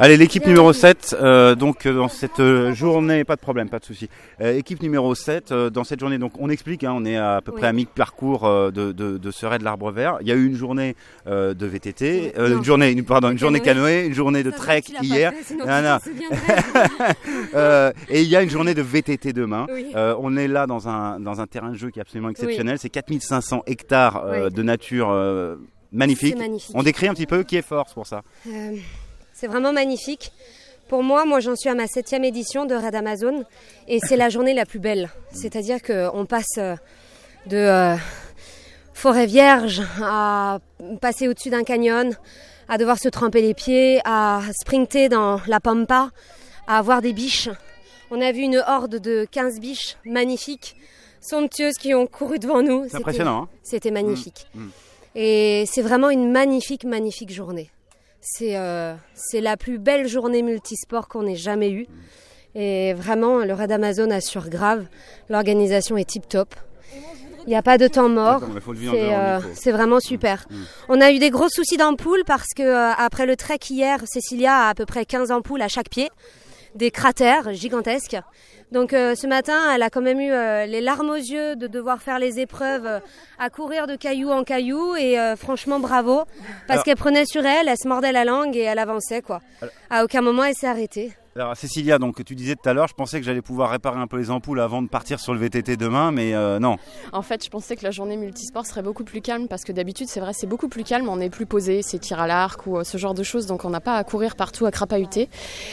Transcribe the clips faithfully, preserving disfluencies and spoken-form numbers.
Allez, l'équipe numéro sept, euh, donc dans cette journée, pas de problème, pas de souci. Euh, équipe numéro sept, euh, dans cette journée, donc on explique, hein, on est à, à peu près oui. à mi-parcours euh, de, de, de ce raid de l'Arbre Vert. Il y a eu une journée euh, de V T T, euh, une journée, une, pardon, une journée canoë, une journée de ça trek hier. Fait, non, non. euh, et il y a une journée de V T T demain. Oui. Euh, on est là dans un dans un terrain de jeu qui est absolument exceptionnel. Oui. C'est quatre mille cinq cents hectares euh, oui. de nature euh, magnifique. magnifique. On décrit un petit peu qui est force pour ça. Euh... C'est vraiment magnifique. Pour moi, moi j'en suis à ma septième édition de Raid Amazon et c'est la journée la plus belle. C'est-à-dire qu'on passe de euh, forêt vierge à passer au-dessus d'un canyon, à devoir se tremper les pieds, à sprinter dans la pampa, à avoir des biches. On a vu une horde de quinze biches magnifiques, somptueuses qui ont couru devant nous. C'est c'était, impressionnant. Hein c'était magnifique. Mmh. Mmh. Et c'est vraiment une magnifique, magnifique journée. C'est, euh, c'est la plus belle journée multisport qu'on ait jamais eue. Et vraiment, le Raid Amazon assure grave. L'organisation est tip-top. Il n'y a pas de temps mort. C'est, euh, c'est vraiment super. Mmh. On a eu des gros soucis d'ampoules parce que euh, après le trek hier, Cécilia a à peu près quinze ampoules à chaque pied. Des cratères gigantesques. Donc euh, ce matin, elle a quand même eu euh, les larmes aux yeux de devoir faire les épreuves euh, à courir de caillou en caillou et euh, franchement bravo parce Alors... qu'elle prenait sur elle, elle se mordait la langue et elle avançait quoi. Alors... À aucun moment elle s'est arrêtée. Alors Cécilia, donc tu disais tout à l'heure, je pensais que j'allais pouvoir réparer un peu les ampoules avant de partir sur le V T T demain, mais euh, non. En fait, je pensais que la journée multisport serait beaucoup plus calme parce que d'habitude, c'est vrai, c'est beaucoup plus calme, on est plus posé, c'est tir à l'arc ou euh, ce genre de choses, donc on n'a pas à courir partout à crapahuter.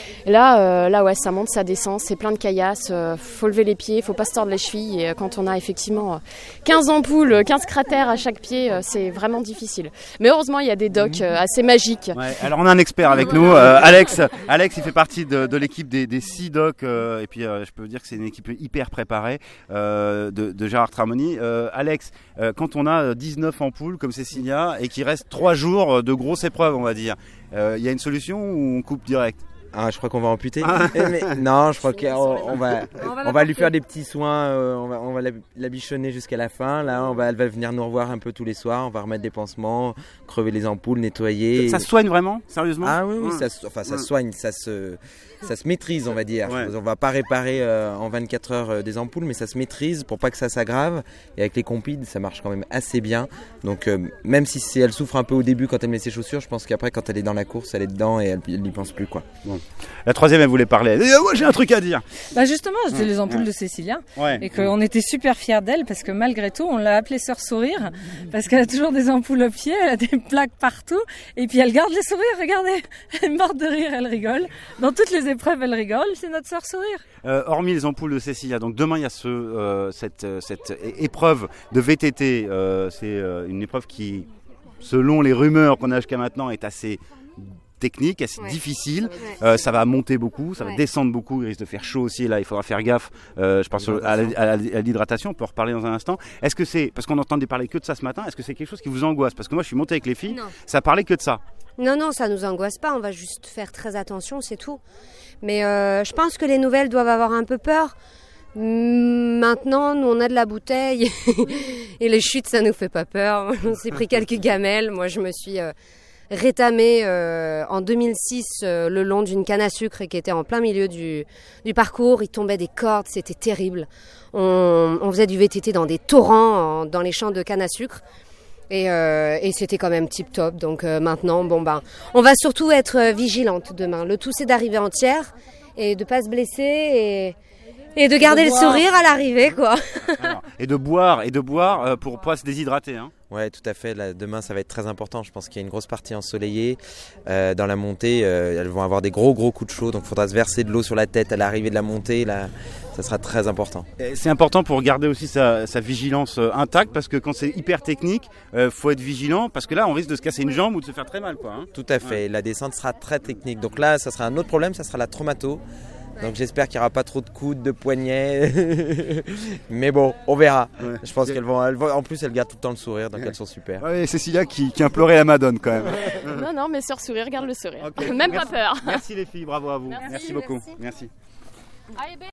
Là, euh, là ouais, ça monte, ça descend, c'est plein de caillasses, euh, faut lever les pieds, faut pas se tordre les chevilles et euh, quand on a effectivement euh, quinze ampoules, quinze cratères à chaque pied, euh, c'est vraiment difficile. Mais heureusement, il y a des docks euh, assez magiques. Ouais, alors on a un expert avec nous, euh, Alex. Alex, il fait partie de, de l'équipe des, des six docks euh, et puis euh, je peux vous dire que c'est une équipe hyper préparée euh, de, de Gérard Tramoni. Euh, Alex, euh, quand on a dix-neuf ampoules comme Cécilia et qu'il reste trois jours de grosses épreuves, on va dire, il euh, y a une solution ou on coupe direct? Ah, je crois qu'on va amputer. Mais, non, je crois qu'on on va, on va lui faire des petits soins. Euh, on va, on va la, la bichonner jusqu'à la fin. Là, on va, elle va venir nous revoir un peu tous les soirs. On va remettre des pansements, crever les ampoules, nettoyer. Ça, ça se soigne vraiment, sérieusement? Ah oui, oui, ouais. ça, enfin, ça ouais. se soigne, ça se, ça se maîtrise, on va dire. Ouais. On va pas réparer euh, en vingt-quatre heures euh, des ampoules, mais ça se maîtrise pour pas que ça s'aggrave. Et avec les compides, ça marche quand même assez bien. Donc, euh, même si c'est, elle souffre un peu au début quand elle met ses chaussures, je pense qu'après, quand elle est dans la course, elle est dedans et elle n'y pense plus, quoi. Bon. La troisième, elle voulait parler. Elle dit, oh, moi, j'ai un truc à dire. Bah justement, c'était ouais. les ampoules ouais. de Cécilia. Ouais. Et qu'on ouais. était super fiers d'elle parce que malgré tout, on l'a appelée Sœur Sourire parce qu'elle a toujours des ampoules aux pieds, elle a des plaques partout. Et puis elle garde les sourires, regardez. Elle est morte de rire, elle rigole. Dans toutes les épreuves, elle rigole. C'est notre Sœur Sourire. Euh, hormis les ampoules de Cécilia, donc demain, il y a ce, euh, cette, cette épreuve de V T T. Euh, c'est euh, une épreuve qui, selon les rumeurs qu'on a jusqu'à maintenant, est assez technique, assez ouais. difficile, ouais. Euh, ça va monter beaucoup, ça ouais. va descendre beaucoup, il risque de faire chaud aussi, là il faudra faire gaffe, euh, je pense à, la, à, la, à l'hydratation, on peut en reparler dans un instant. Est-ce que c'est, parce qu'on entendait parler que de ça ce matin, est-ce que c'est quelque chose qui vous angoisse? Parce que moi je suis monté avec les filles, non. ça parlait que de ça. Non, non, ça nous angoisse pas, on va juste faire très attention, c'est tout. Mais euh, je pense que les nouvelles doivent avoir un peu peur. Maintenant, nous on a de la bouteille et les chutes ça nous fait pas peur. On s'est pris quelques gamelles, moi je me suis... Euh, rétamé euh, en deux mille six euh, le long d'une canne à sucre qui était en plein milieu du, du parcours. Il tombait des cordes, c'était terrible. On, on faisait du V T T dans des torrents, en, dans les champs de canne à sucre. Et, euh, et c'était quand même tip top. Donc euh, maintenant, bon ben, on va surtout être vigilante demain. Le tout c'est d'arriver entière et de pas se blesser et... Et de garder de le sourire à l'arrivée, quoi. Alors, et de boire, et de boire euh, pour pas se déshydrater, hein. Ouais, tout à fait. Là, demain, ça va être très important. Je pense qu'il y a une grosse partie ensoleillée. Euh, dans la montée, euh, elles vont avoir des gros, gros coups de chaud. Donc, il faudra se verser de l'eau sur la tête à l'arrivée de la montée. Là, ça sera très important. Et c'est important pour garder aussi sa, sa vigilance euh, intacte parce que quand c'est hyper technique, il euh, faut être vigilant parce que là, on risque de se casser une jambe ou de se faire très mal, quoi. Hein. Tout à fait. Ouais. La descente sera très technique. Donc là, ça sera un autre problème. Ça sera la traumato. Donc j'espère qu'il n'y aura pas trop de coudes, de poignets. Mais bon, on verra. Ouais. Je pense qu'elles vont, elles vont... En plus, elles gardent tout le temps le sourire, donc ouais. elles sont super. Ouais, Cécilia qui, qui implorait la Madone quand même. Non, non, mais Sœur Sourire, garde le sourire. Okay. Même Merci. Pas peur. Merci les filles, bravo à vous. Merci, merci, merci beaucoup. Merci. Merci.